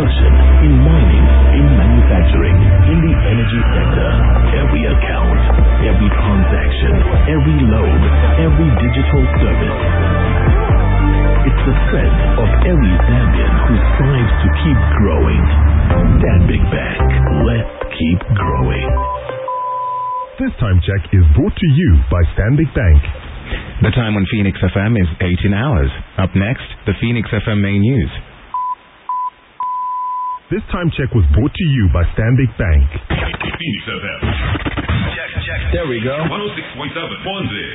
construction, in mining, in manufacturing, in the energy sector. Every account, every transaction, every loan, every digital service. It's the strength of every Zambian who strives to keep growing. Stanbic Bank. Let's keep growing. This time check is brought to you by Stanbic Bank. The time on Phoenix FM is 18 hours. Up next, the Phoenix FM main news. This time check was brought to you by Stanbic Bank. Phoenix FM. Check. There we go. 106.7. Ponzi.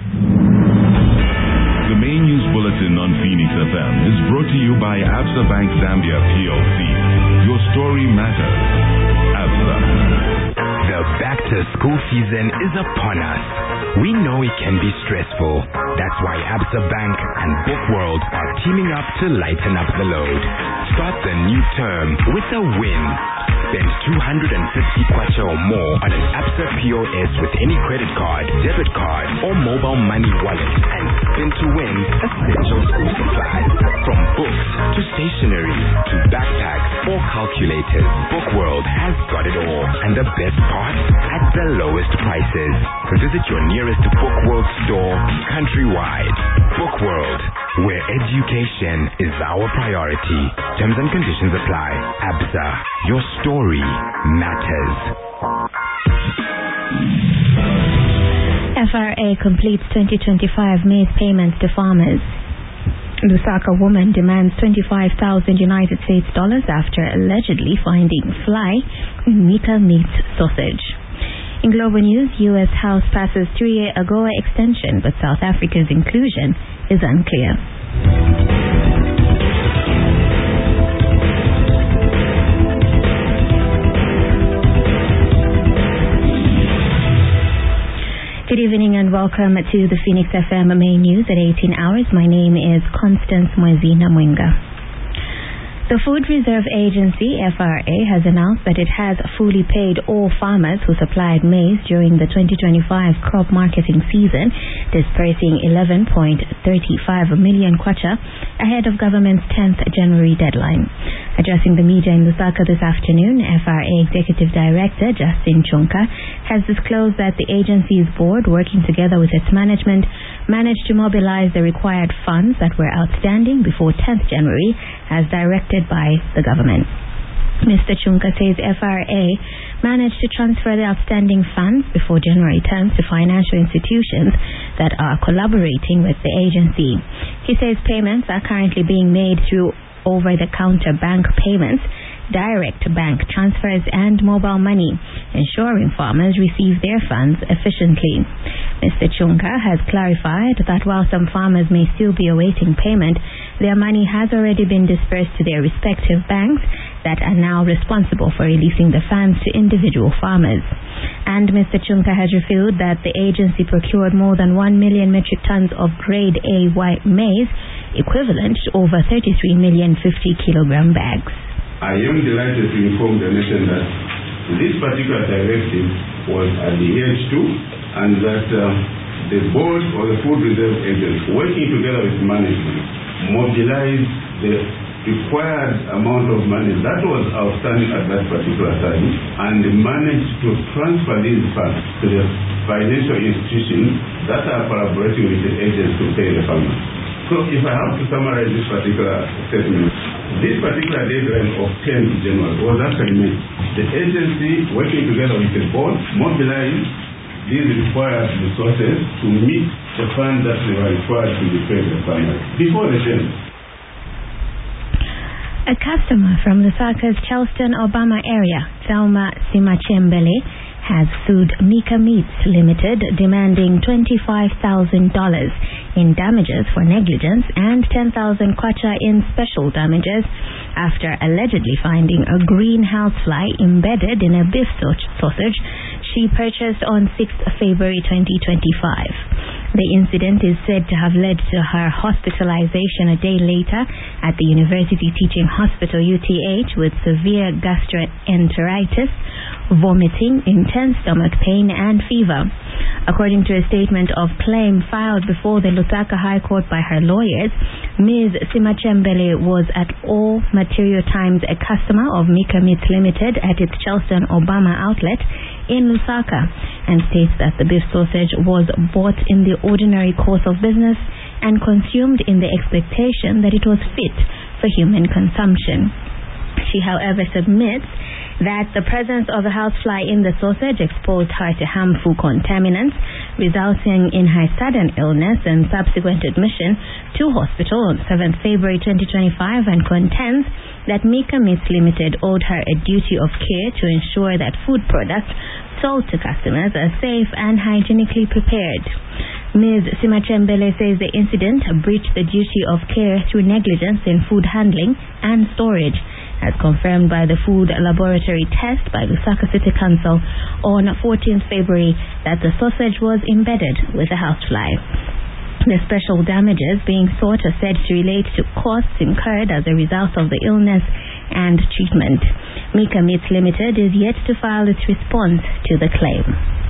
The main news bulletin on Phoenix FM is brought to you by Absa Bank Zambia PLC. Your story matters. Absa. The back-to-school season is upon us. We know it can be stressful. That's why Absa Bank and Bookworld are teaming up to lighten up the load. Start the new term with a win. Spend 250 kwacha or more on an Absa POS with any credit card, debit card, or mobile money wallet and spin to win essential school supplies. From books to stationery to backpacks or calculators, Bookworld has got it all. And the best part? At the lowest prices. Visit your nearest Bookworld store countrywide. Bookworld, where education is our priority. Terms and conditions apply. Absa, your story matters. FRA completes 2025 maize payments to farmers. Lusaka woman demands $25,000 United States dollars after allegedly finding fly in Mika meat sausage. In global news, U.S. House passes 3-year AGOA extension, but South Africa's inclusion is unclear. Good evening and welcome to the Phoenix FM main news at 18 hours. My name is Constance Mwezina Mwenga. The Food Reserve Agency, FRA, has announced that it has fully paid all farmers who supplied maize during the 2025 crop marketing season, dispersing 11.35 million kwacha ahead of government's 10th January deadline. Addressing the media in Lusaka this afternoon, FRA Executive Director Justin Chunka has disclosed that the agency's board, working together with its management, managed to mobilize the required funds that were outstanding before 10th January as directed by the government. Mr. Chunka says FRA managed to transfer the outstanding funds before January terms to financial institutions that are collaborating with the agency. He says payments are currently being made through over-the-counter bank payments, direct bank transfers and mobile money, ensuring farmers receive their funds efficiently. Mr. Chunka has clarified that while some farmers may still be awaiting payment, their money has already been dispersed to their respective banks that are now responsible for releasing the funds to individual farmers. And Mr. Chunka has revealed that the agency procured more than 1 million metric tons of grade A white maize, equivalent to over 33 million 50-kilogram bags. I am delighted to inform the nation that this particular directive was adhered to and that the board or the Food Reserve Agency, working together with management, mobilized the required amount of money that was outstanding at that particular time and managed to transfer these funds to the financial institutions that are collaborating with the agency to pay the farmers. So if I have to summarize this particular statement, this particular deadline of 10th January was actually made. The agency, working together with the board, mobilized these required resources to meet the funds that they were required to be paid the farmers before the 10th. A customer from Lusaka's Charleston, Obama area, Thelma Simachembele, has sued Mika Meats Limited, demanding $25,000 in damages for negligence and 10,000 kwacha in special damages after allegedly finding a greenhouse fly embedded in a beef sausage she purchased on 6th February 2025. The incident is said to have led to her hospitalization a day later at the University Teaching Hospital UTH with severe gastroenteritis, vomiting, intense stomach pain and fever. According to a statement of claim filed before the Lusaka High Court by her lawyers, Ms. Simachembele was at all material times a customer of Mika Meats Limited at its Charleston Obama outlet in Lusaka, and states that the beef sausage was bought in the ordinary course of business and consumed in the expectation that it was fit for human consumption. She, however, submits that the presence of a housefly in the sausage exposed her to harmful contaminants, resulting in her sudden illness and subsequent admission to hospital on 7th February 2025, and contends that Mika Meats Limited owed her a duty of care to ensure that food products sold to customers are safe and hygienically prepared. Ms. Simachembele says the incident breached the duty of care through negligence in food handling and storage, as confirmed by the food laboratory test by Lusaka City Council on 14th February that the sausage was embedded with a housefly. The special damages being sought are said to relate to costs incurred as a result of the illness and treatment. Mika Meats Limited is yet to file its response to the claim.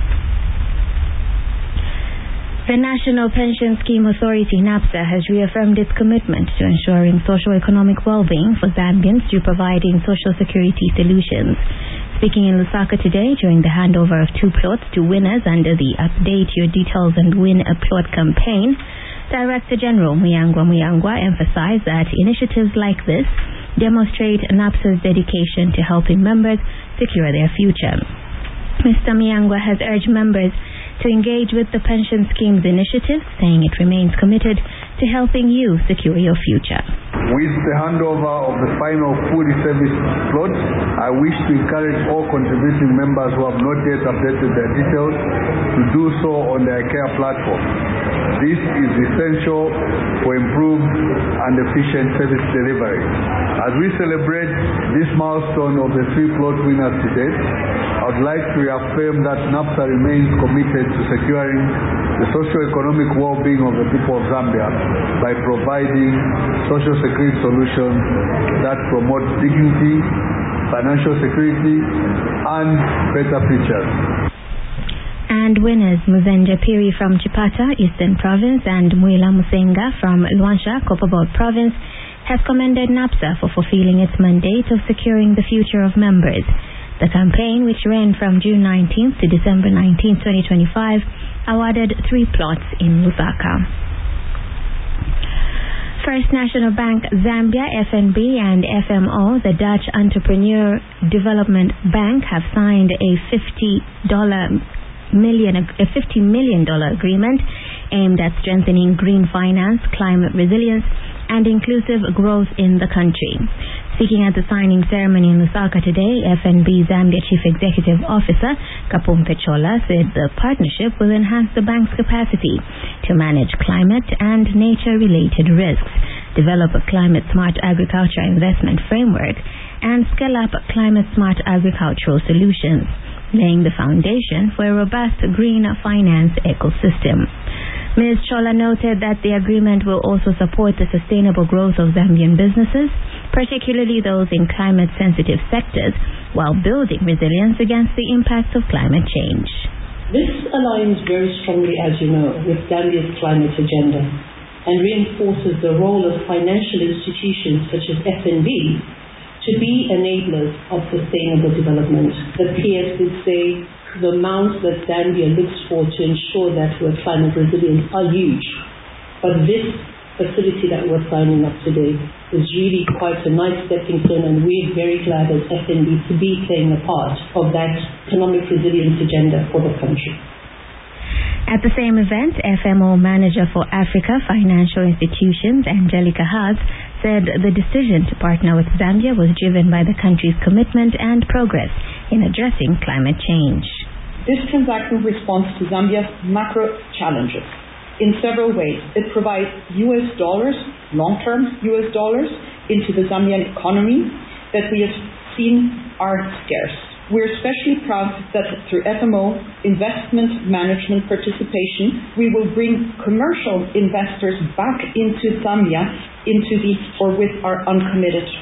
The National Pension Scheme Authority, NAPSA, has reaffirmed its commitment to ensuring socio-economic well-being for Zambians through providing social security solutions. Speaking in Lusaka today during the handover of 2 plots to winners under the Update Your Details and Win a Plot campaign, Director General Muyangwa emphasized that initiatives like this demonstrate NAPSA's dedication to helping members secure their future. Mr. Muyangwa has urged members to engage with the pension scheme's initiatives, saying it remains committed to helping you secure your future. With the handover of the final food service plots, I wish to encourage all contributing members who have not yet updated their details to do so on their care platform. This is essential for improved and efficient service delivery. As we celebrate this milestone of the 3 plot winners today, I would like to reaffirm that NAPSA remains committed to securing the socio-economic well-being of the people of Zambia by providing social security solutions that promote dignity, financial security, and better futures. And winners Muzenja Piri from Chipata, Eastern Province, and Mwila Musenga from Luansha, Copperbelt Province, has commended NAPSA for fulfilling its mandate of securing the future of members. The campaign, which ran from June 19th to December 19th, 2025, awarded 3 plots in Lusaka. First National Bank Zambia, FNB, and FMO, the Dutch Entrepreneur Development Bank, have signed a $50 million agreement aimed at strengthening green finance, climate resilience, and inclusive growth in the country. Speaking at the signing ceremony in Lusaka today, FNB Zambia Chief Executive Officer Kapumpe Chola said the partnership will enhance the bank's capacity to manage climate and nature-related risks, develop a climate-smart agriculture investment framework, and scale up climate-smart agricultural solutions, laying the foundation for a robust green finance ecosystem. Ms. Chola noted that the agreement will also support the sustainable growth of Zambian businesses, particularly those in climate-sensitive sectors, while building resilience against the impacts of climate change. This aligns very strongly, as you know, with Zambia's climate agenda and reinforces the role of financial institutions such as FNB to be enablers of sustainable development. The PS would say the amounts that Zambia looks for to ensure that we're climate resilient are huge. But this facility that we're signing up today is really quite a nice stepping stone, and we're very glad as FNB to be playing a part of that economic resilience agenda for the country. At the same event, FMO Manager for Africa Financial Institutions, Angelica Haas, said the decision to partner with Zambia was driven by the country's commitment and progress in addressing climate change. This transaction responds to Zambia's macro challenges in several ways. It provides US dollars, long-term US dollars, into the Zambian economy that we have seen are scarce. We're especially proud that through FMO investment management participation, we will bring commercial investors back into Zambia with our uncommitted